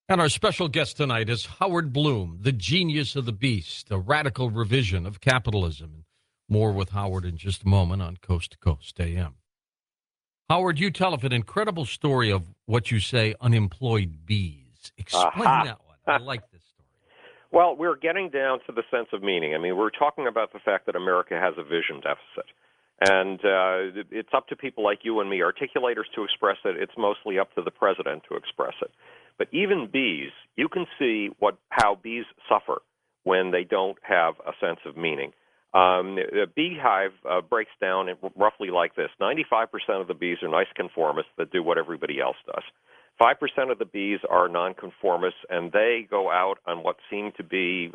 And our special guest tonight is Howard Bloom, the genius of the beast, a radical revision of capitalism. More with Howard in just a moment on Coast to Coast AM. Howard, you tell of an incredible story of what you say unemployed bees. Explain Aha. that one. I like this story. Well, we're getting down to the sense of meaning. I mean, we're talking about the fact that America has a vision deficit. And it's up to people like you and me, articulators, to express it. It's mostly up to the president to express it. But even bees, you can see how bees suffer when they don't have a sense of meaning. The beehive breaks down roughly like this. 95% of the bees are nice conformists that do what everybody else does. 5% of the bees are nonconformists, and they go out on what seem to be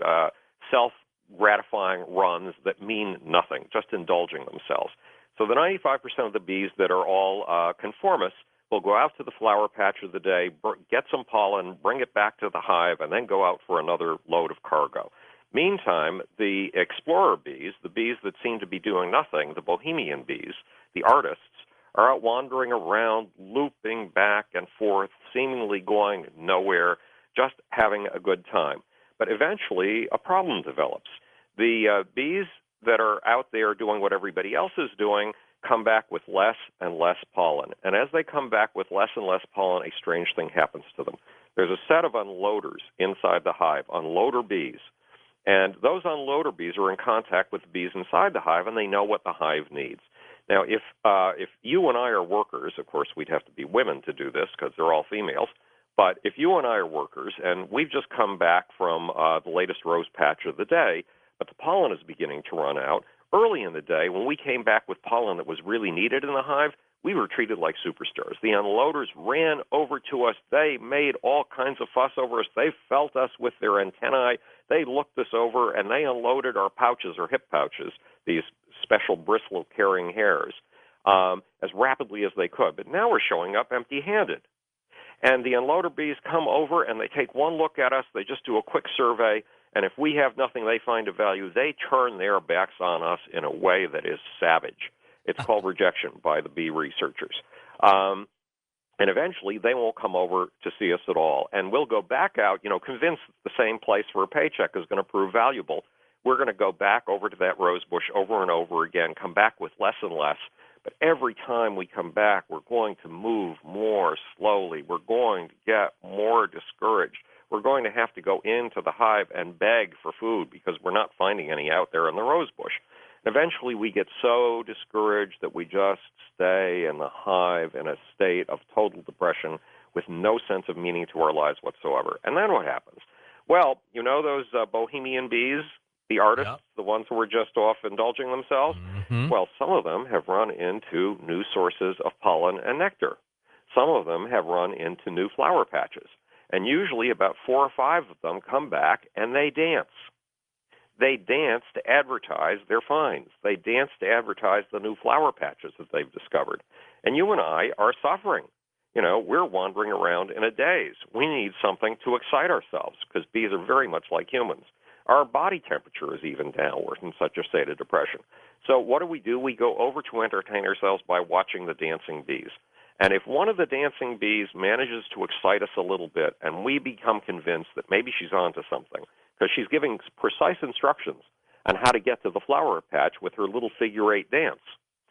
self-gratifying runs that mean nothing, just indulging themselves. So the 95% of the bees that are all conformists will go out to the flower patch of the day, get some pollen, bring it back to the hive, and then go out for another load of cargo. Meantime, the explorer bees, the bees that seem to be doing nothing, the bohemian bees, the artists, are out wandering around, looping back and forth, seemingly going nowhere, just having a good time. But eventually, a problem develops. The bees that are out there doing what everybody else is doing come back with less and less pollen. And as they come back with less and less pollen, a strange thing happens to them. There's a set of unloaders inside the hive, unloader bees. And those unloader bees are in contact with the bees inside the hive, and they know what the hive needs. Now, if you and I are workers, of course, we'd have to be women to do this because they're all females. But if you and I are workers and we've just come back from the latest rose patch of the day, but the pollen is beginning to run out, early in the day when we came back with pollen that was really needed in the hive, we were treated like superstars. The unloaders ran over to us. They made all kinds of fuss over us. They felt us with their antennae. They looked us over, and they unloaded our pouches, or hip pouches, these special bristle-carrying hairs, as rapidly as they could. But now we're showing up empty-handed. And the unloader bees come over, and they take one look at us. They just do a quick survey, and if we have nothing they find of value, they turn their backs on us in a way that is savage. It's called rejection by the bee researchers. And eventually, they won't come over to see us at all. And we'll go back out, convinced the same place for a paycheck is going to prove valuable. We're going to go back over to that rose bush over and over again, come back with less and less. But every time we come back, we're going to move more slowly. We're going to get more discouraged. We're going to have to go into the hive and beg for food because we're not finding any out there in the rose bush. Eventually, we get so discouraged that we just stay in the hive in a state of total depression with no sense of meaning to our lives whatsoever. And then what happens? Well, those bohemian bees, the artists, Yep. the ones who were just off indulging themselves? Mm-hmm. Well, some of them have run into new sources of pollen and nectar. Some of them have run into new flower patches. And usually about 4 or 5 of them come back and they dance. They dance to advertise their finds. They dance to advertise the new flower patches that they've discovered. And you and I are suffering. We're wandering around in a daze. We need something to excite ourselves because bees are very much like humans. Our body temperature is even downward in such a state of depression. So what do? We go over to entertain ourselves by watching the dancing bees. And if one of the dancing bees manages to excite us a little bit and we become convinced that maybe she's onto something, because she's giving precise instructions on how to get to the flower patch with her little figure-8 dance,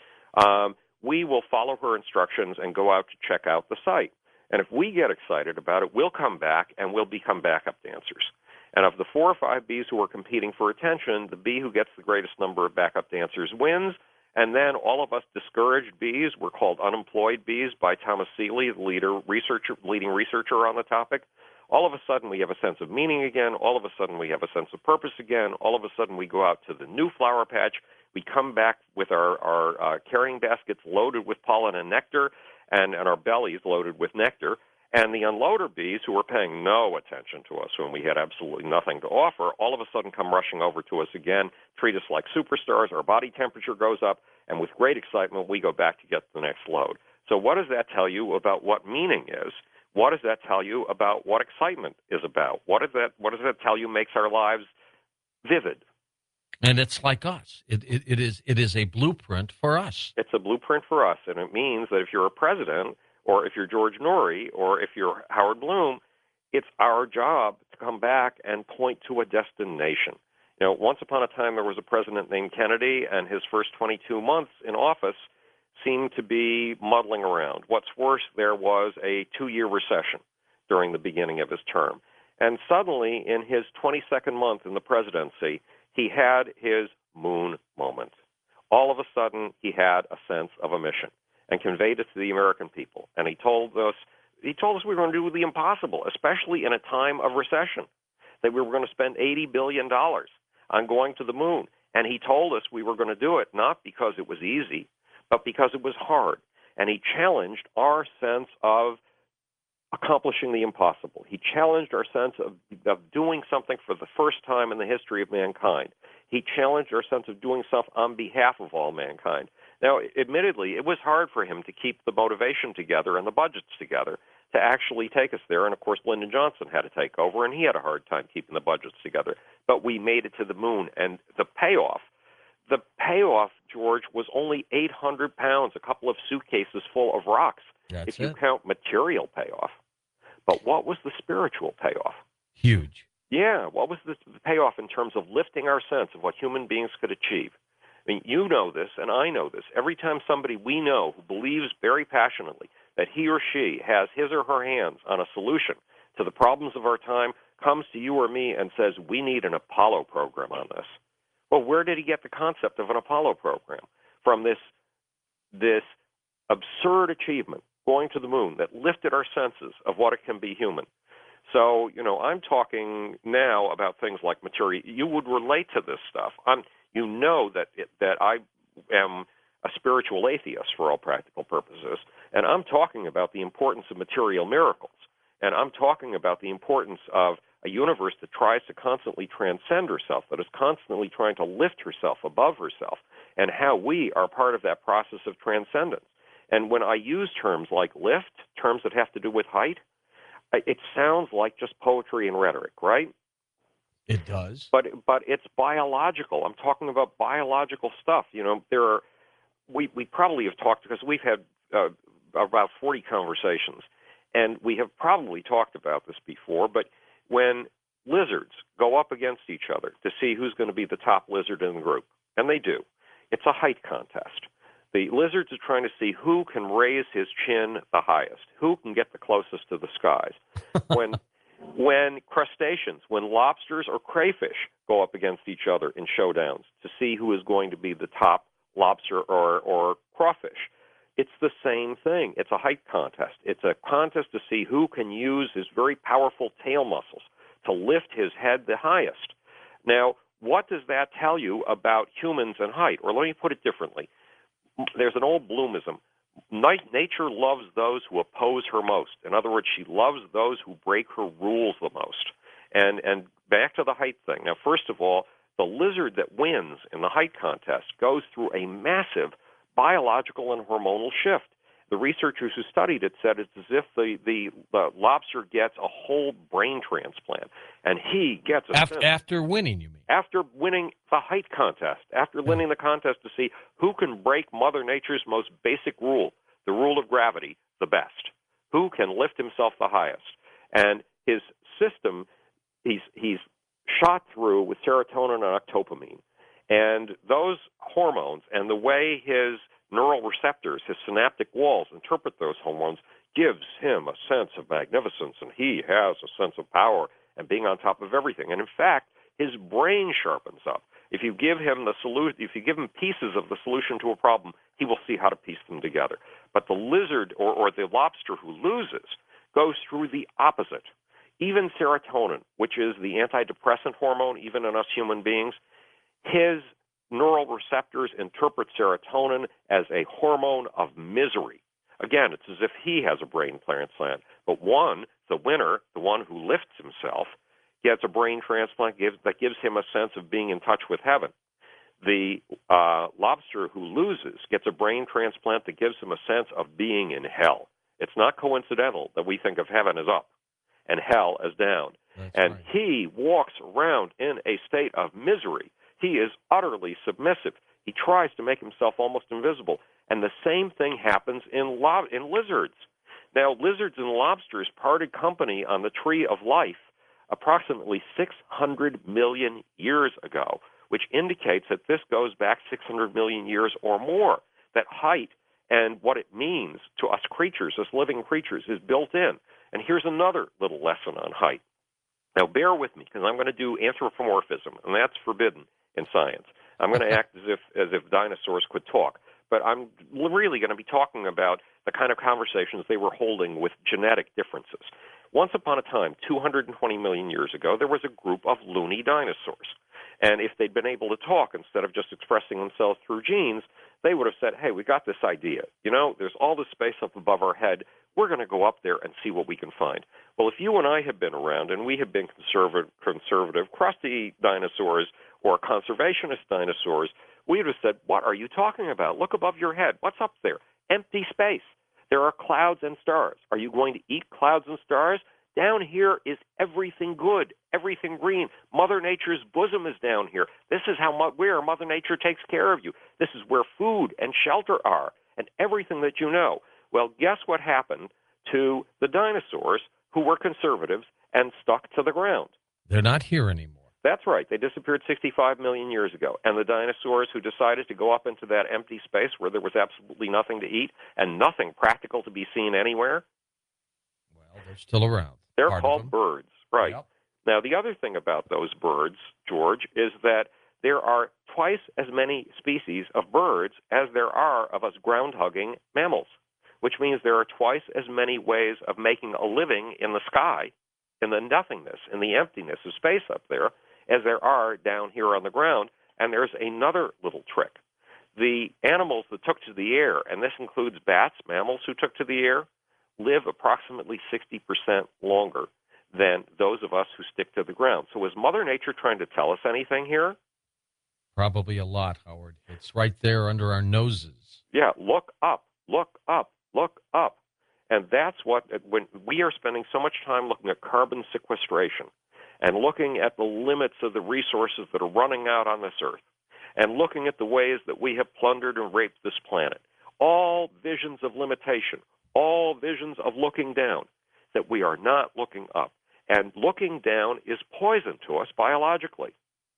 we will follow her instructions and go out to check out the site. And if we get excited about it, we'll come back and we'll become backup dancers. And of the 4 or 5 bees who are competing for attention, the bee who gets the greatest number of backup dancers wins. And then all of us discouraged bees, we're called unemployed bees by Thomas Seeley, the leading researcher on the topic. All of a sudden we have a sense of meaning again. All of a sudden we have a sense of purpose again. All of a sudden we go out to the new flower patch. We come back with our carrying baskets loaded with pollen and nectar and our bellies loaded with nectar. And the unloader bees, who were paying no attention to us when we had absolutely nothing to offer, all of a sudden come rushing over to us again, treat us like superstars, our body temperature goes up, and with great excitement, we go back to get the next load. So what does that tell you about what meaning is? What does that tell you about what excitement is about? What does that tell you makes our lives vivid? And it's like us. It is a blueprint for us. It's a blueprint for us, and it means that if you're a president, or if you're George Norrie, or if you're Howard Bloom, it's our job to come back and point to a destination. Once upon a time, there was a president named Kennedy, and his first 22 months in office seemed to be muddling around. What's worse, there was a 2-year recession during the beginning of his term. And suddenly, in his 22nd month in the presidency, he had his moon moment. All of a sudden, he had a sense of a mission and conveyed it to the American people. And he told us we were going to do the impossible, especially in a time of recession, that we were going to spend $80 billion on going to the moon. And he told us we were going to do it not because it was easy, but because it was hard. And he challenged our sense of accomplishing the impossible. He challenged our sense of doing something for the first time in the history of mankind. He challenged our sense of doing stuff on behalf of all mankind. Now, admittedly, it was hard for him to keep the motivation together and the budgets together to actually take us there. And, of course, Lyndon Johnson had to take over, and he had a hard time keeping the budgets together. But we made it to the moon, and the payoff, George, was only 800 pounds, a couple of suitcases full of rocks, if you count material payoff. But what was the spiritual payoff? Huge. Yeah, what was the payoff in terms of lifting our sense of what human beings could achieve? I mean, you know this, and I know this. Every time somebody we know who believes very passionately that he or she has his or her hands on a solution to the problems of our time comes to you or me and says, we need an Apollo program on this. Well, where did he get the concept of an Apollo program? From this absurd achievement, going to the moon, that lifted our senses of what it can be human. So, I'm talking now about things like material. You would relate to this stuff. You know that I am a spiritual atheist for all practical purposes, and I'm talking about the importance of material miracles, and I'm talking about the importance of a universe that tries to constantly transcend herself, that is constantly trying to lift herself above herself, and how we are part of that process of transcendence. And when I use terms like lift, terms that have to do with height, it sounds like just poetry and rhetoric, right? It does. But it's biological. I'm talking about biological stuff. We probably have talked, because we've had about 40 conversations, and we have probably talked about this before, but when lizards go up against each other to see who's going to be the top lizard in the group, and they do, it's a height contest. The lizards are trying to see who can raise his chin the highest, who can get the closest to the skies. When crustaceans, when lobsters or crayfish go up against each other in showdowns to see who is going to be the top lobster or crawfish, it's the same thing. It's a height contest. It's a contest to see who can use his very powerful tail muscles to lift his head the highest. Now, what does that tell you about humans and height? Or let me put it differently. There's an old Bloomism. Nature loves those who oppose her most. In other words, she loves those who break her rules the most. And back to the height thing. Now, first of all, the lizard that wins in the height contest goes through a massive biological and hormonal shift. The researchers who studied it said it's as if the lobster gets a whole brain transplant, and he gets after winning, you mean? After winning the height contest, after winning the contest to see who can break Mother Nature's most basic rule, the rule of gravity, the best, who can lift himself the highest. And his system, he's shot through with serotonin and octopamine. And those hormones and the way his neural receptors, his synaptic walls, interpret those hormones gives him a sense of magnificence, and he has a sense of power and being on top of everything. And in fact, his brain sharpens up. If you give him if you give him pieces of the solution to a problem, he will see how to piece them together. But the lizard or the lobster who loses goes through the opposite. Even serotonin, which is the antidepressant hormone, even in us human beings, his neural receptors interpret serotonin as a hormone of misery. Again, it's as if he has a brain transplant. But the winner, the one who lifts himself, gets a brain transplant that gives him a sense of being in touch with heaven. The lobster who loses gets a brain transplant that gives him a sense of being in hell. It's not coincidental that we think of heaven as up and hell as down. That's and right. He walks around in a state of misery. He is utterly submissive. He tries to make himself almost invisible. And the same thing happens in lizards. Now, lizards and lobsters parted company on the tree of life approximately 600 million years ago, which indicates that this goes back 600 million years or more, that height and what it means to us creatures, us living creatures, is built in. And here's another little lesson on height. Now, bear with me, because I'm going to do anthropomorphism, and that's forbidden in science. I'm going to act as if dinosaurs could talk. But I'm really going to be talking about the kind of conversations they were holding with genetic differences. Once upon a time, 220 million years ago, there was a group of loony dinosaurs. And if they'd been able to talk instead of just expressing themselves through genes, they would have said, hey, we got this idea. You know, there's all this space up above our head. We're going to go up there and see what we can find. Well, if you and I have been around and we have been conservative, crusty dinosaurs or conservationist dinosaurs, we would have said, what are you talking about? Look above your head. What's up there? Empty space. There are clouds and stars. Are you going to eat clouds and stars? Down here is everything good, everything green. Mother Nature's bosom is down here. This is where Mother Nature takes care of you. This is where food and shelter are and everything that you know. Well, guess what happened to the dinosaurs who were conservatives and stuck to the ground? They're not here anymore. That's right. They disappeared 65 million years ago. And the dinosaurs who decided to go up into that empty space where there was absolutely nothing to eat and nothing practical to be seen anywhere, well, they're still around. They're called birds, right? Yep. Now, the other thing about those birds, George, is that there are twice as many species of birds as there are of us ground-hugging mammals, which means there are twice as many ways of making a living in the sky, in the nothingness, in the emptiness of space up there, as there are down here on the ground. And there's another little trick. The animals that took to the air, and this includes bats, mammals who took to the air, live approximately 60% longer than those of us who stick to the ground. So is Mother Nature trying to tell us anything here? Probably a lot, Howard. It's right there under our noses. Yeah, look up, look up, look up. And that's what, when we are spending so much time looking at carbon sequestration and looking at the limits of the resources that are running out on this earth and looking at the ways that we have plundered and raped this planet, all visions of limitation, all visions of looking down, that we are not looking up. And looking down is poison to us biologically.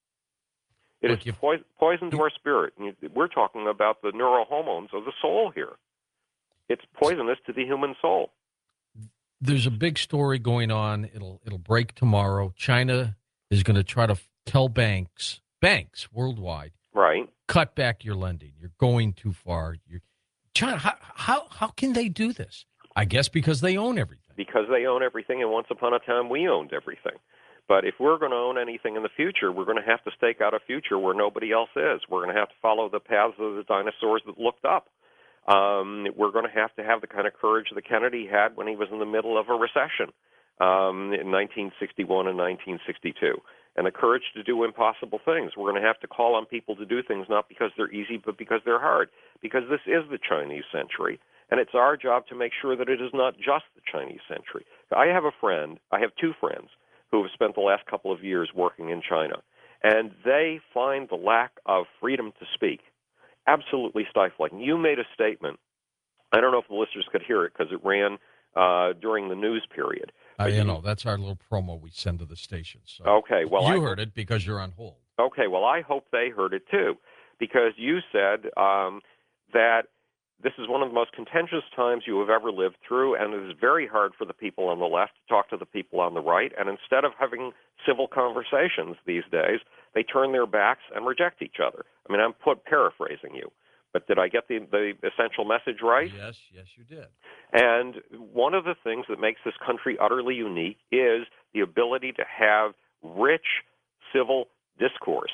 It is poison to our spirit. We're talking about the neurohormones of the soul here. It's poisonous to the human soul. There's a big story going on. It'll break tomorrow. China is going to try to tell banks worldwide, right, cut back your lending. You're going too far. China, how can they do this? I guess because they own everything. Because they own everything, and once upon a time we owned everything. But if we're going to own anything in the future, we're going to have to stake out a future where nobody else is. We're going to have to follow the paths of the dinosaurs that looked up. We're going to have the kind of courage that Kennedy had when he was in the middle of a recession in 1961 and 1962, and the courage to do impossible things. We're going to have to call on people to do things not because they're easy, but because they're hard, because this is the Chinese century, and it's our job to make sure that it is not just the Chinese century. I have two friends who have spent the last couple of years working in China, and they find the lack of freedom to speak absolutely stifling. You made a statement. I don't know if the listeners could hear it because it ran during the news period. That's our little promo we send to the station. So okay, well, you heard it because you're on hold. Okay, well, I hope they heard it too, because you said that this is one of the most contentious times you have ever lived through, and it is very hard for the people on the left to talk to the people on the right. And instead of having civil conversations these days, they turn their backs and reject each other. I mean, I'm paraphrasing you, but did I get the essential message right? Yes, you did. And one of the things that makes this country utterly unique is the ability to have rich civil discourse.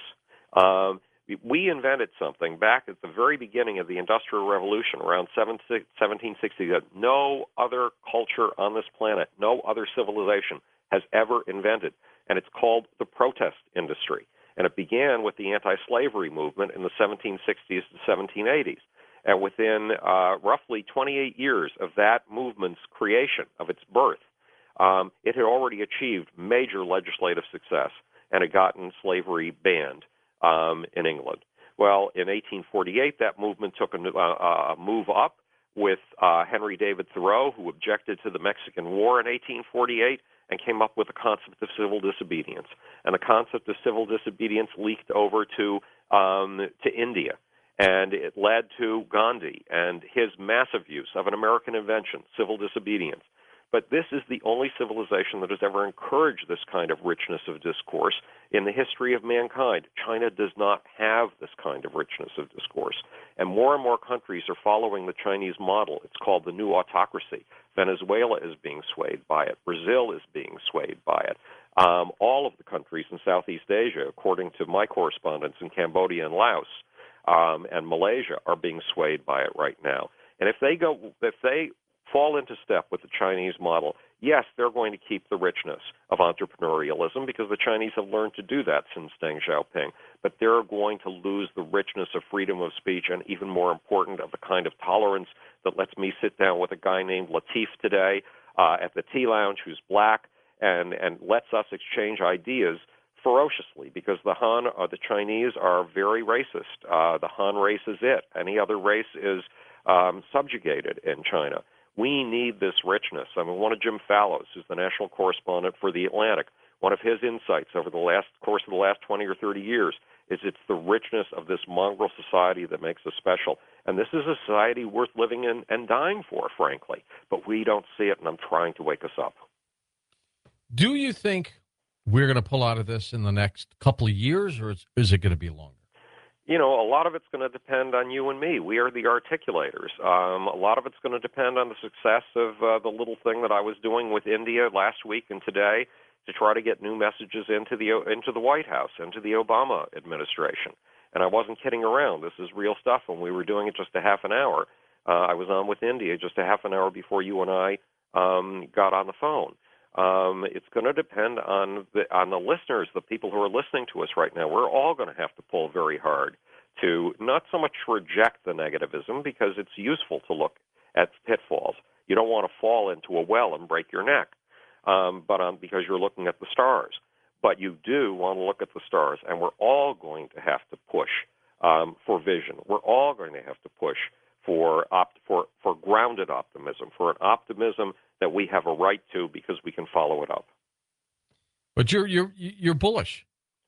We invented something back at the very beginning of the Industrial Revolution, around 1760, that no other culture on this planet, no other civilization has ever invented, and it's called the protest industry. And it began with the anti-slavery movement in the 1760s to 1780s. And within roughly 28 years of that movement's creation, of its birth, it had already achieved major legislative success and had gotten slavery banned in England. Well, in 1848, that movement took a move up with Henry David Thoreau, who objected to the Mexican War in 1848 and came up with the concept of civil disobedience. And the concept of civil disobedience leaked over to India, and it led to Gandhi and his massive use of an American invention, civil disobedience. But this is the only civilization that has ever encouraged this kind of richness of discourse in the history of mankind. China does not have this kind of richness of discourse. And more countries are following the Chinese model. It's called the new autocracy. Venezuela is being swayed by it. Brazil is being swayed by it. All of the countries in Southeast Asia, according to my correspondents in Cambodia and Laos and Malaysia, are being swayed by it right now. And if they fall into step with the Chinese model, yes, they're going to keep the richness of entrepreneurialism because the Chinese have learned to do that since Deng Xiaoping, but they're going to lose the richness of freedom of speech and, even more important, of the kind of tolerance that lets me sit down with a guy named Latif today at the tea lounge who's black and lets us exchange ideas ferociously, because the Han, the Chinese, are very racist. The Han race is it. Any other race is subjugated in China. We need this richness. I mean, one of Jim Fallows, who's the national correspondent for The Atlantic, one of his insights over the course of the last 20 or 30 years is it's the richness of this mongrel society that makes us special. And this is a society worth living in and dying for, frankly. But we don't see it, and I'm trying to wake us up. Do you think we're going to pull out of this in the next couple of years, or is it going to be longer? You know, a lot of it's going to depend on you and me. We are the articulators. A lot of it's going to depend on the success of the little thing that I was doing with India last week and today to try to get new messages into the White House, into the Obama administration. And I wasn't kidding around. This is real stuff, and we were doing it just a half an hour. I was on with India just a half an hour before you and I got on the phone. It's going to depend on the listeners, the people who are listening to us right now. We're all going to have to pull very hard to not so much reject the negativism, because it's useful to look at pitfalls. You don't want to fall into a well and break your neck, because you're looking at the stars. But you do want to look at the stars, and we're all going to have to push for vision. We're all going to have to push for grounded optimism, for an optimism that we have a right to because we can follow it up. But you're bullish.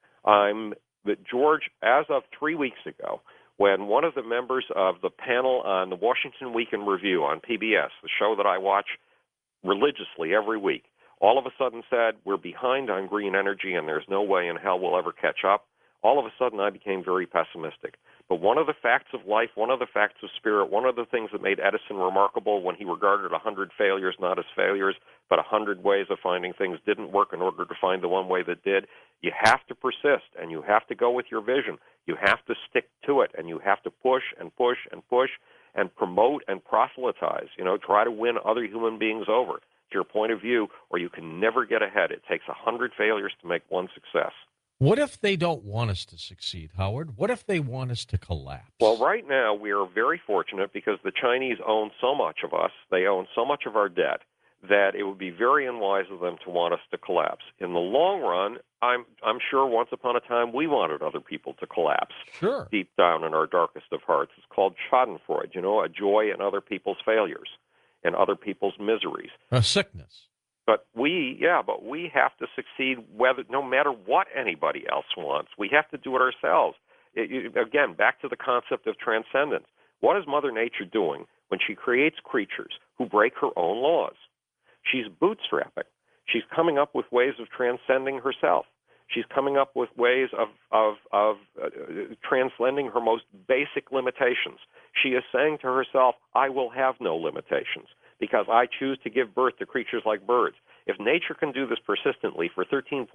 George, as of 3 weeks ago, when one of the members of the panel on the Washington Week in Review on PBS, the show that I watch religiously every week, all of a sudden said, we're behind on green energy and there's no way in hell we'll ever catch up, all of a sudden I became very pessimistic. But one of the facts of life, one of the facts of spirit, one of the things that made Edison remarkable when he regarded 100 failures not as failures, but 100 ways of finding things didn't work in order to find the one way that did, you have to persist, and you have to go with your vision. You have to stick to it, and you have to push and push and push and promote and proselytize, try to win other human beings over to your point of view, or you can never get ahead. It takes 100 failures to make one success. What if they don't want us to succeed, Howard? What if they want us to collapse? Well, right now we are very fortunate because the Chinese own so much of us, they own so much of our debt, that it would be very unwise of them to want us to collapse. In the long run, I'm sure once upon a time we wanted other people to collapse. Sure. Deep down in our darkest of hearts. It's called schadenfreude, a joy in other people's failures and other people's miseries. A sickness. But we have to succeed no matter what anybody else wants. We have to do it ourselves. Again, back to the concept of transcendence. What is Mother Nature doing when she creates creatures who break her own laws? She's bootstrapping. She's coming up with ways of transcending herself. She's coming up with ways of transcending her most basic limitations. She is saying to herself, I will have no limitations, because I choose to give birth to creatures like birds. If nature can do this persistently for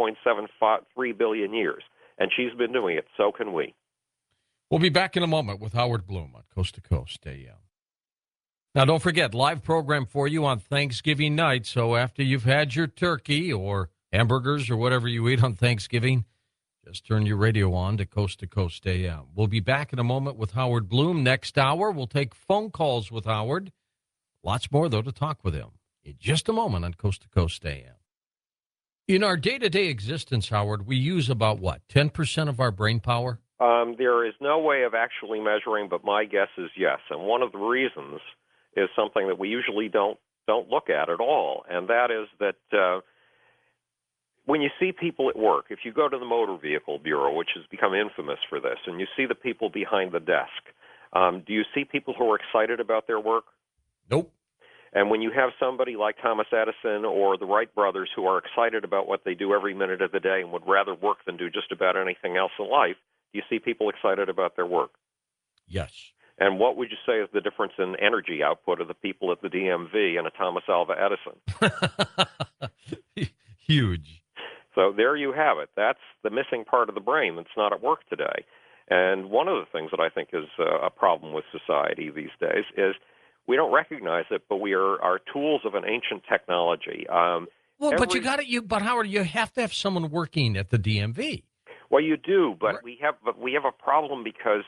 13.73 billion years, and she's been doing it, so can we. We'll be back in a moment with Howard Bloom on Coast to Coast AM. Now, don't forget, live program for you on Thanksgiving night, so after you've had your turkey or hamburgers or whatever you eat on Thanksgiving, just turn your radio on to Coast AM. We'll be back in a moment with Howard Bloom. Next hour, we'll take phone calls with Howard. Lots more, though, to talk with him in just a moment on Coast AM. In our day-to-day existence, Howard, we use about, 10% of our brain power? There is no way of actually measuring, but my guess is yes. And one of the reasons is something that we usually don't look at all, and that is that when you see people at work, if you go to the Motor Vehicle Bureau, which has become infamous for this, and you see the people behind the desk, do you see people who are excited about their work? Nope. And when you have somebody like Thomas Edison or the Wright brothers who are excited about what they do every minute of the day and would rather work than do just about anything else in life, do you see people excited about their work? Yes. And what would you say is the difference in energy output of the people at the DMV and a Thomas Alva Edison? Huge. So there you have it. That's the missing part of the brain that's not at work today. And one of the things that I think is a problem with society these days is we don't recognize it, but we are tools of an ancient technology. But Howard, you have to have someone working at the DMV. Well, you do, but we have a problem because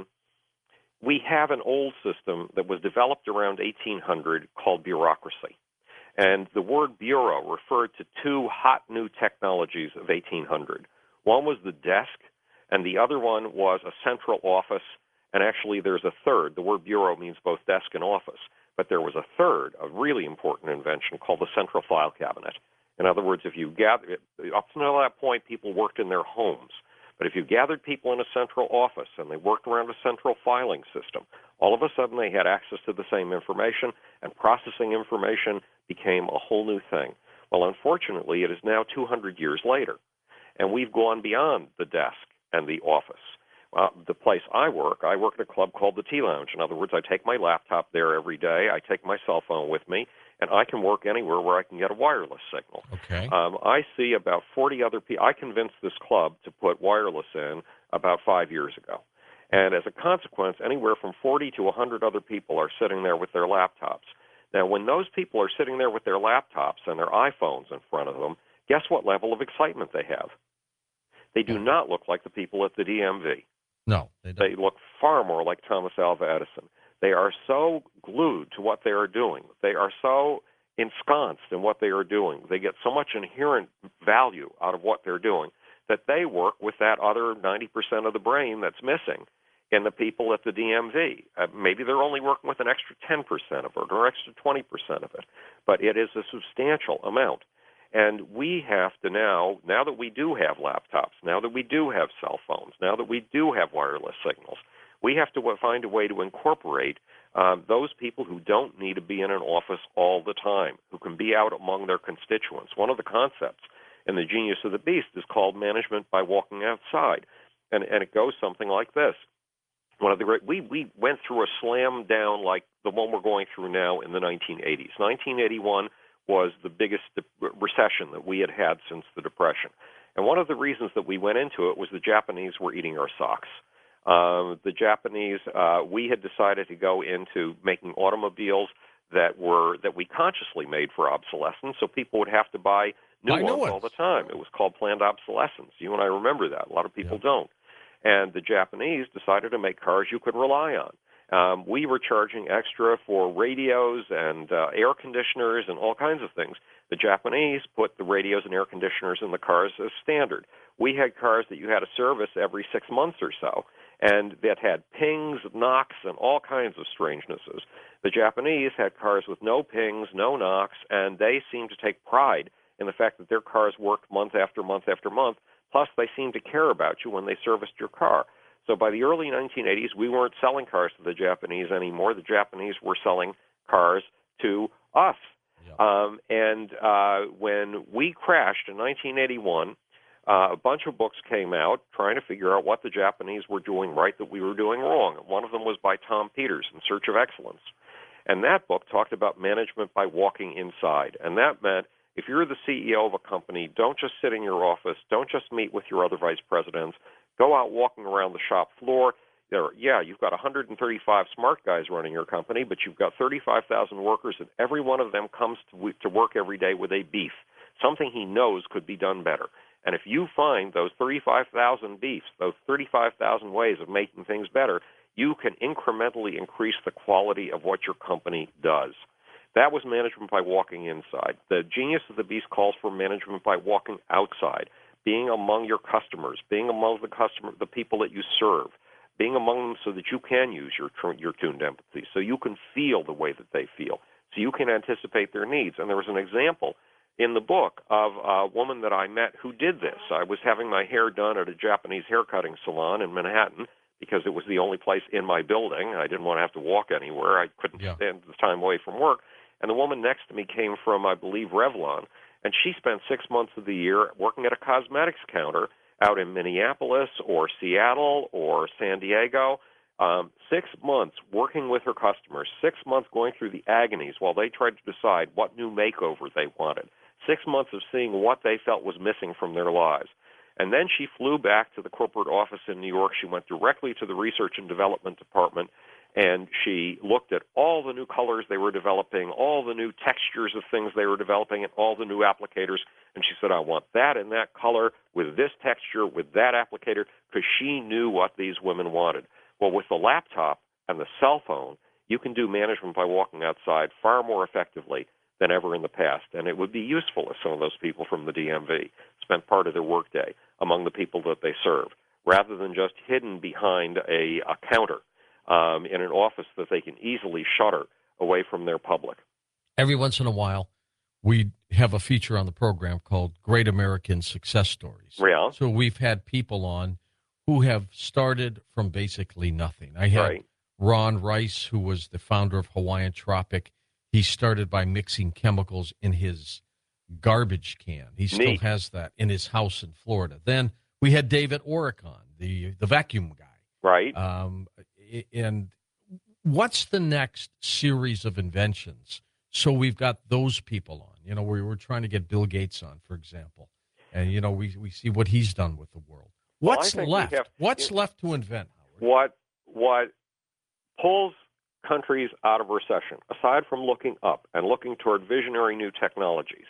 we have an old system that was developed around 1800 called bureaucracy. And the word bureau referred to two hot new technologies of 1800. One was the desk, and the other one was a central office. And actually, there's a third. The word bureau means both desk and office. But there was a third, a really important invention called the central file cabinet. In other words, if you gather, up until that point, people worked in their homes. But if you gathered people in a central office and they worked around a central filing system, all of a sudden they had access to the same information, and processing information became a whole new thing. Well, unfortunately, it is now 200 years later, and we've gone beyond the desk and the office. The place I work at a club called the Tea Lounge. In other words, I take my laptop there every day. I take my cell phone with me, and I can work anywhere where I can get a wireless signal. Okay. I see about 40 other people. I convinced this club to put wireless in about 5 years ago. And as a consequence, anywhere from 40 to 100 other people are sitting there with their laptops. Now, when those people are sitting there with their laptops and their iPhones in front of them, guess what level of excitement they have? They do not look like the people at the DMV. No, they don't. They look far more like Thomas Alva Edison. They are so glued to what they are doing. They are so ensconced in what they are doing. They get so much inherent value out of what they're doing that they work with that other 90% of the brain that's missing in the people at the DMV. Maybe they're only working with an extra 10% of it or extra 20% of it, but it is a substantial amount. And we have to now that we do have laptops, now that we do have cell phones, now that we do have wireless signals, we have to find a way to incorporate those people who don't need to be in an office all the time, who can be out among their constituents. One of the concepts in The Genius of the Beast is called management by walking outside. And it goes something like this. We went through a slam down like the one we're going through now in the 1980s. 1981 was the biggest recession that we had since the Depression. And one of the reasons that we went into it was the Japanese were eating our socks. The Japanese, we had decided to go into making automobiles that we consciously made for obsolescence, so people would have to buy new ones all the time. It was called planned obsolescence. You and I remember that. A lot of people don't. And the Japanese decided to make cars you could rely on. We were charging extra for radios and air conditioners and all kinds of things. The Japanese put the radios and air conditioners in the cars as standard. We had cars that you had to service every 6 months or so, and that had pings, knocks, and all kinds of strangenesses. The Japanese had cars with no pings, no knocks, and they seemed to take pride in the fact that their cars worked month after month after month. Plus, they seemed to care about you when they serviced your car. So by the early 1980s, we weren't selling cars to the Japanese anymore. The Japanese were selling cars to us. Yeah. When we crashed in 1981, a bunch of books came out trying to figure out what the Japanese were doing right that we were doing wrong. One of them was by Tom Peters, In Search of Excellence. And that book talked about management by walking inside. And that meant if you're the CEO of a company, don't just sit in your office. Don't just meet with your other vice presidents. Go out walking around the shop floor. You've got 135 smart guys running your company, but you've got 35,000 workers, and every one of them comes to work every day with a beef, something he knows could be done better. And if you find those 35,000 beefs, those 35,000 ways of making things better, you can incrementally increase the quality of what your company does. That was management by walking inside. The Genius of the Beast calls for management by walking outside, being among your customers, being among the people that you serve, being among them so that you can use your tuned empathy, so you can feel the way that they feel, so you can anticipate their needs. And there was an example in the book of a woman that I met who did this. I was having my hair done at a Japanese haircutting salon in Manhattan because it was the only place in my building. I didn't want to have to walk anywhere. I couldn't stand the time away from work. And the woman next to me came from, I believe, Revlon, and she spent 6 months of the year working at a cosmetics counter out in Minneapolis or Seattle or San Diego. 6 months working with her customers, 6 months going through the agonies while they tried to decide what new makeover they wanted, 6 months of seeing what they felt was missing from their lives. And then she flew back to the corporate office in New York. She went directly to the research and development department, and she looked at all the new colors they were developing, all the new textures of things they were developing, and all the new applicators. And she said, I want that in that color with this texture, with that applicator, because she knew what these women wanted. Well, with the laptop and the cell phone, you can do management by walking outside far more effectively than ever in the past. And it would be useful if some of those people from the DMV spent part of their workday among the people that they serve, rather than just hidden behind a counter in an office that they can easily shutter away from their public. Every once in a while, we have a feature on the program called Great American Success Stories. Yeah. So we've had people on who have started from basically nothing. I had Ron Rice, who was the founder of Hawaiian Tropic. He started by mixing chemicals in his garbage can. He still has that in his house in Florida. Then we had David Oricon, the vacuum guy. Right. And what's the next series of inventions? So we've got those people on. You know, we were trying to get Bill Gates on, for example. And, you know, we see what he's done with the world. What's left? What's left to invent, Howard? What pulls countries out of recession, aside from looking up and looking toward visionary new technologies,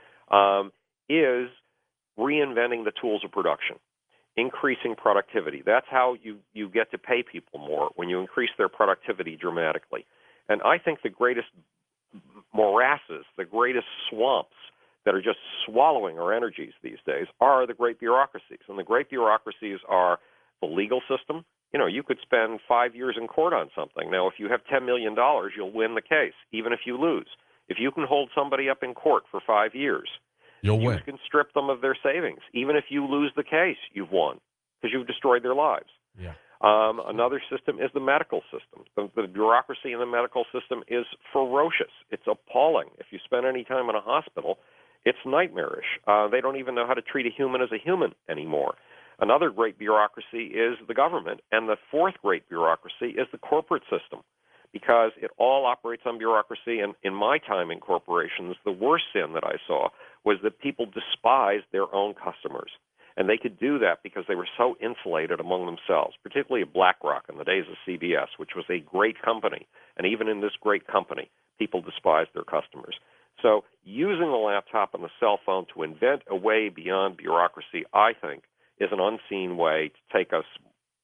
is reinventing the tools of production, increasing productivity. That's how you get to pay people more, when you increase their productivity dramatically. And I think the greatest morasses, the greatest swamps that are just swallowing our energies these days are the great bureaucracies. And the great bureaucracies are the legal system. You know, you could spend 5 years in court on something. Now, if you have $10 million, you'll win the case, even if you lose. If you can hold somebody up in court for 5 years, you'll win. You can strip them of their savings. Even if you lose the case, you've won, because you've destroyed their lives. Yeah. Another system is the medical system. The bureaucracy in the medical system is ferocious. It's appalling. If you spend any time in a hospital, it's nightmarish. They don't even know how to treat a human as a human anymore. Another great bureaucracy is the government. And the fourth great bureaucracy is the corporate system, because it all operates on bureaucracy. And in my time in corporations, the worst sin that I saw was that people despised their own customers. And they could do that because they were so insulated among themselves, particularly at BlackRock in the days of CBS, which was a great company. And even in this great company, people despised their customers. So using the laptop and the cell phone to invent a way beyond bureaucracy, I think, is an unseen way to take us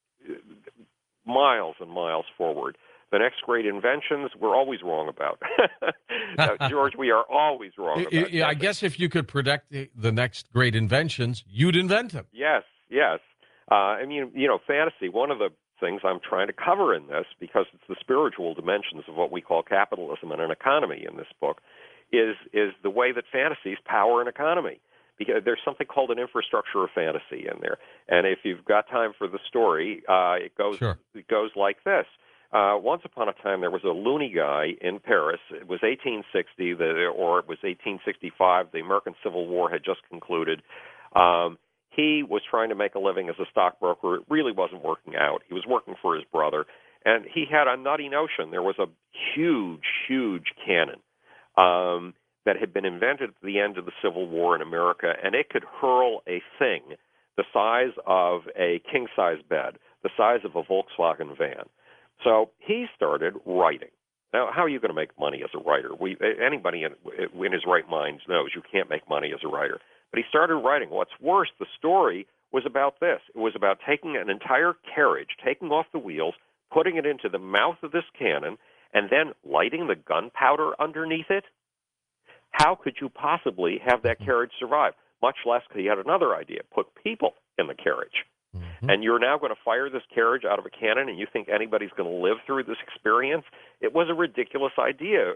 miles and miles forward. The next great inventions, we're always wrong about. George, we are always wrong about. I guess if you could predict the next great inventions, you'd invent them. Yes. I mean, you know, fantasy, one of the things I'm trying to cover in this, because it's the spiritual dimensions of what we call capitalism and an economy in this book, is the way that fantasies power an economy. Because there's something called an infrastructure of fantasy in there. And if you've got time for the story, it goes like this. Once upon a time, there was a loony guy in Paris. It was 1860, or it was 1865. The American Civil War had just concluded. He was trying to make a living as a stockbroker. It really wasn't working out. He was working for his brother. And he had a nutty notion. There was a huge cannon that had been invented at the end of the Civil War in America, and it could hurl a thing the size of a king-size bed, the size of a Volkswagen van. So he started writing. Now, how are you going to make money as a writer? Anybody in his right mind knows you can't make money as a writer. But he started writing. What's worse, the story was about this. It was about taking an entire carriage, taking off the wheels, putting it into the mouth of this cannon, and then lighting the gunpowder underneath it. How could you possibly have that carriage survive? Much less, he had another idea, put people in the carriage. And you're now going to fire this carriage out of a cannon, and you think anybody's going to live through this experience? It was a ridiculous idea.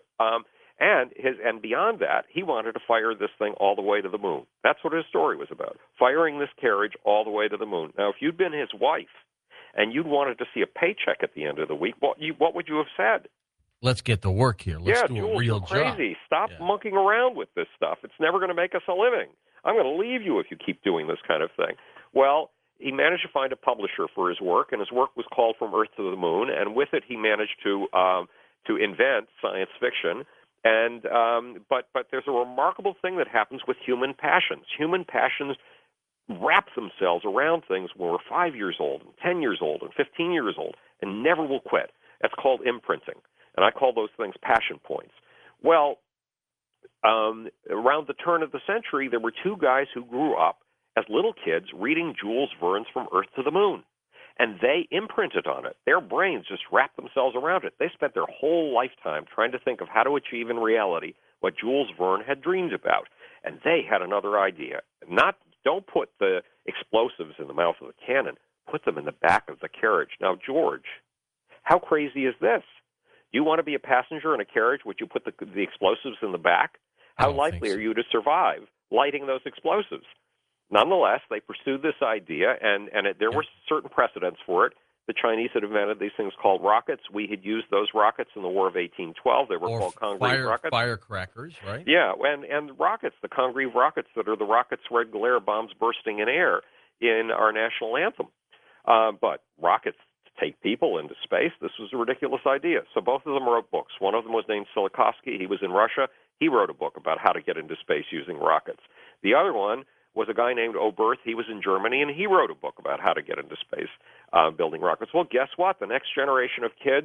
And beyond that, he wanted to fire this thing all the way to the moon. That's what his story was about, firing this carriage all the way to the moon. Now, if you'd been his wife and you'd wanted to see a paycheck at the end of the week, what would you have said? Let's get to work here. Let's do Jules, a real you're crazy. job. Stop monkeying around with this stuff. It's never going to make us a living. I'm going to leave you if you keep doing this kind of thing. Well, he managed to find a publisher for his work, and his work was called From Earth to the Moon, and with it he managed to invent science fiction. And but there's a remarkable thing that happens with human passions. Human passions wrap themselves around things when we're 5 years old, and 10 years old, and 15 years old, and never will quit. That's called imprinting. And I call those things passion points. Well, around the turn of the century, there were two guys who grew up as little kids reading Jules Verne's From Earth to the Moon. And they imprinted on it. Their brains just wrapped themselves around it. They spent their whole lifetime trying to think of how to achieve in reality what Jules Verne had dreamed about. And they had another idea. Don't put the explosives in the mouth of the cannon. Put them in the back of the carriage. Now, George, how crazy is this? You want to be a passenger in a carriage? Would you put the explosives in the back? How likely are you to survive lighting those explosives? Nonetheless, they pursued this idea, and there were certain precedents for it. The Chinese had invented these things called rockets. We had used those rockets in the War of 1812. They were called Congreve rockets. Firecrackers, right? Yeah, and rockets, the Congreve rockets that are the rockets' red glare bombs bursting in air in our national anthem. But rockets to take people into space, this was a ridiculous idea. So both of them wrote books. One of them was named Tsiolkovsky. He was in Russia. He wrote a book about how to get into space using rockets. The other one was a guy named Oberth. He was in Germany, and he wrote a book about how to get into space building rockets. Well, guess what? In the next generation of kids,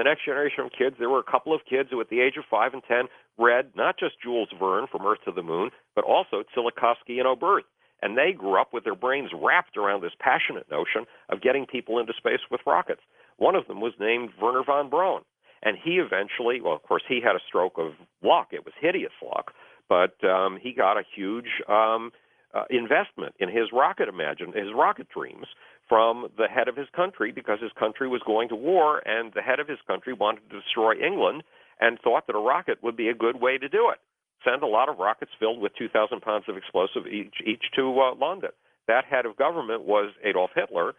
there were a couple of kids who at the age of 5 and 10 read not just Jules Verne, From Earth to the Moon, but also Tsiolkovsky and Oberth. And they grew up with their brains wrapped around this passionate notion of getting people into space with rockets. One of them was named Wernher von Braun. And he eventually, well, of course, he had a stroke of luck. It was hideous luck. But he got a huge investment in his rocket dreams from the head of his country, because his country was going to war, and the head of his country wanted to destroy England and thought that a rocket would be a good way to do it. Send a lot of rockets filled with 2,000 pounds of explosive each to London. That head of government was Adolf Hitler,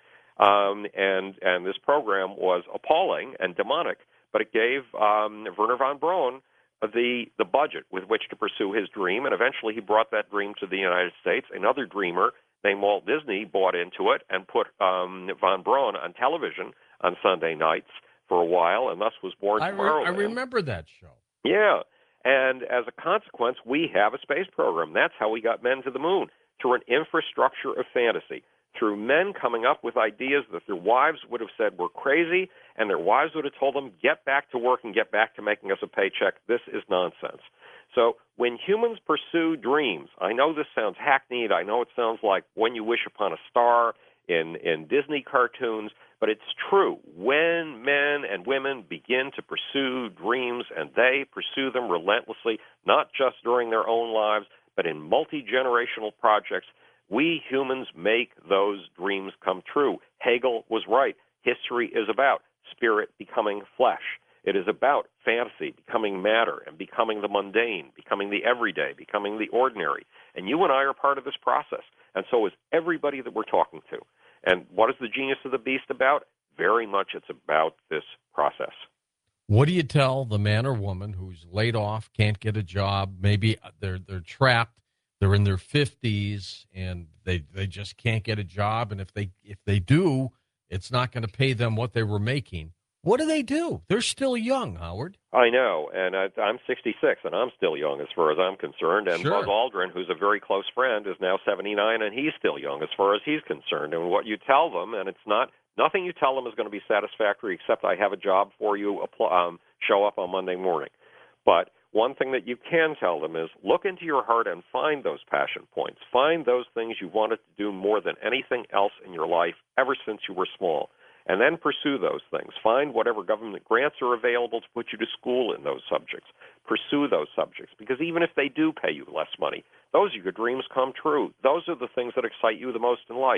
and this program was appalling and demonic, but it gave Wernher von Braun the budget with which to pursue his dream, and eventually he brought that dream to the United States. Another dreamer named Walt Disney bought into it and put von Braun on television on Sunday nights for a while, and thus was born Tomorrowland. I remember that show. Yeah, and as a consequence, we have a space program. That's how we got men to the moon, through an infrastructure of fantasy, through men coming up with ideas that their wives would have said were crazy, and their wives would have told them, get back to work and get back to making us a paycheck. This is nonsense. So when humans pursue dreams, I know this sounds hackneyed. I know it sounds like When You Wish Upon a Star in Disney cartoons, but it's true. When men and women begin to pursue dreams, and they pursue them relentlessly, not just during their own lives, but in multi-generational projects, we humans make those dreams come true. Hegel was right. History is about spirit becoming flesh. It is about fantasy becoming matter and becoming the mundane, becoming the everyday, becoming the ordinary. And you and I are part of this process, and so is everybody that we're talking to. And what is the Genius of the Beast about? Very much it's about this process. What do you tell the man or woman who's laid off, can't get a job, maybe they're trapped, they're in their 50s, and they just can't get a job, and if they do, it's not going to pay them what they were making? What do they do? They're still young, Howard. I know, and I'm 66, and I'm still young as far as I'm concerned. And Sure. Buzz Aldrin, who's a very close friend, is now 79, and he's still young as far as he's concerned. And what you tell them, and nothing you tell them is going to be satisfactory except I have a job for you, show up on Monday morning. But one thing that you can tell them is look into your heart and find those passion points. Find those things you wanted to do more than anything else in your life ever since you were small. And then pursue those things. Find whatever government grants are available to put you to school in those subjects. Pursue those subjects, because even if they do pay you less money, those are your dreams come true. Those are the things that excite you the most in life.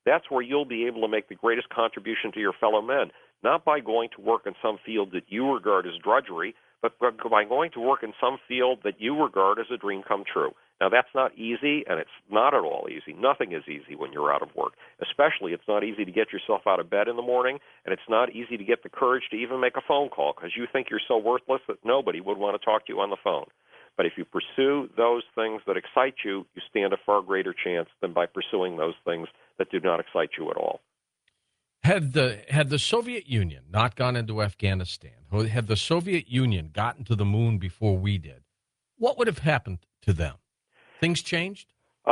That's where you'll be able to make the greatest contribution to your fellow men, not by going to work in some field that you regard as drudgery, but by going to work in some field that you regard as a dream come true. Now, that's not easy, and it's not at all easy. Nothing is easy when you're out of work. Especially, it's not easy to get yourself out of bed in the morning, and it's not easy to get the courage to even make a phone call because you think you're so worthless that nobody would want to talk to you on the phone. But if you pursue those things that excite you, you stand a far greater chance than by pursuing those things that do not excite you at all. Had the Soviet Union not gone into Afghanistan, or had the Soviet Union gotten to the moon before we did, what would have happened to them? Things changed?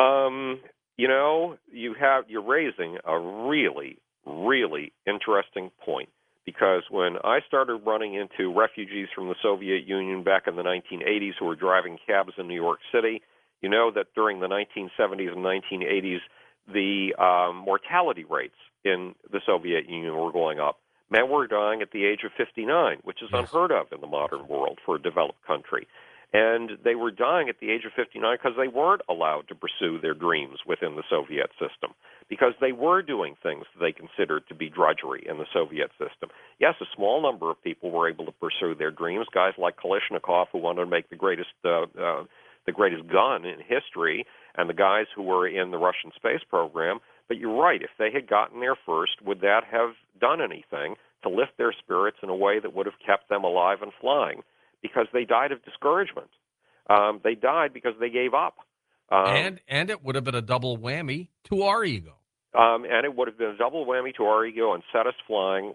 You're raising a really, really interesting point, because when I started running into refugees from the Soviet Union back in the 1980s who were driving cabs in New York City, you know that during the 1970s and 1980s, the mortality rates in the Soviet Union were going up. Men were dying at the age of 59, which is unheard of in the modern world for a developed country. And they were dying at the age of 59 because they weren't allowed to pursue their dreams within the Soviet system, because they were doing things they considered to be drudgery in the Soviet system. Yes, a small number of people were able to pursue their dreams, guys like Kalashnikov, who wanted to make the greatest gun in history, and the guys who were in the Russian space program. But you're right, if they had gotten there first, would that have done anything to lift their spirits in a way that would have kept them alive and flying? Because they died of discouragement. They died because they gave up. And it would have been a double whammy to our ego. And it would have been a double whammy to our ego and set us flying.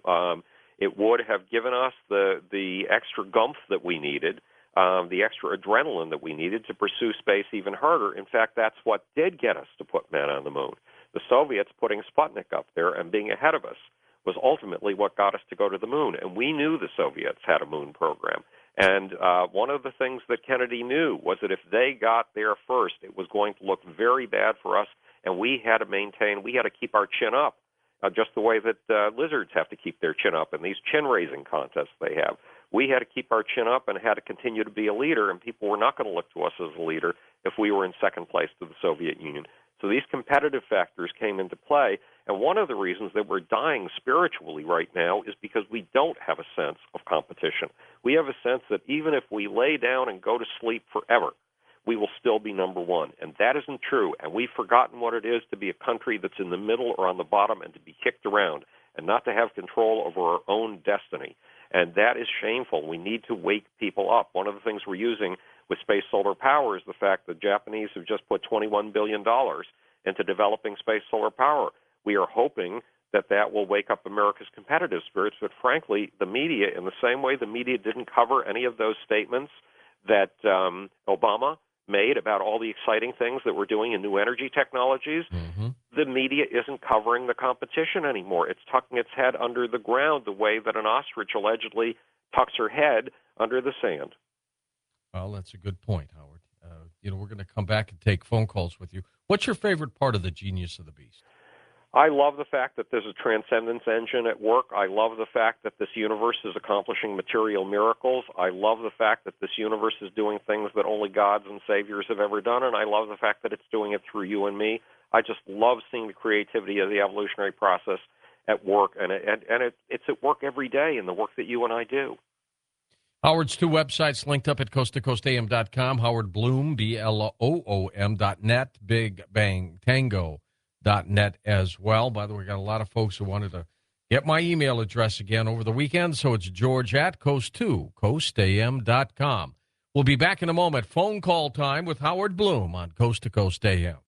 It would have given us the extra gumph that we needed, the extra adrenaline that we needed to pursue space even harder. In fact, that's what did get us to put men on the moon. The Soviets putting Sputnik up there and being ahead of us was ultimately what got us to go to the moon. And we knew the Soviets had a moon program. And one of the things that Kennedy knew was that if they got there first, it was going to look very bad for us, and we had to keep our chin up, just the way that lizards have to keep their chin up in these chin-raising contests they have. We had to keep our chin up and had to continue to be a leader, and people were not going to look to us as a leader if we were in second place to the Soviet Union. So these competitive factors came into play, and one of the reasons that we're dying spiritually right now is because we don't have a sense of competition. We have a sense that even if we lay down and go to sleep forever, we will still be number one. And that isn't true, and we've forgotten what it is to be a country that's in the middle or on the bottom and to be kicked around and not to have control over our own destiny. And that is shameful. We need to wake people up. One of the things we're using with space solar power is the fact that Japanese have just put $21 billion into developing space solar power. We are hoping that that will wake up America's competitive spirits, but frankly, the media, in the same way the media didn't cover any of those statements that Obama made about all the exciting things that we're doing in new energy technologies, the media isn't covering the competition anymore. It's tucking its head under the ground the way that an ostrich allegedly tucks her head under the sand. Well, that's a good point, Howard. We're going to come back and take phone calls with you. What's your favorite part of the Genius of the Beast? I love the fact that there's a transcendence engine at work. I love the fact that this universe is accomplishing material miracles. I love the fact that this universe is doing things that only gods and saviors have ever done, and I love the fact that it's doing it through you and me. I just love seeing the creativity of the evolutionary process at work, and it's at work every day in the work that you and I do. Howard's two websites linked up at coasttocoastam.com, Howard Bloom, BLOOM.net, BigBangTango.net as well. By the way, got a lot of folks who wanted to get my email address again over the weekend, so it's George at coasttocoastam.com. We'll be back in a moment. Phone call time with Howard Bloom on Coast to Coast AM.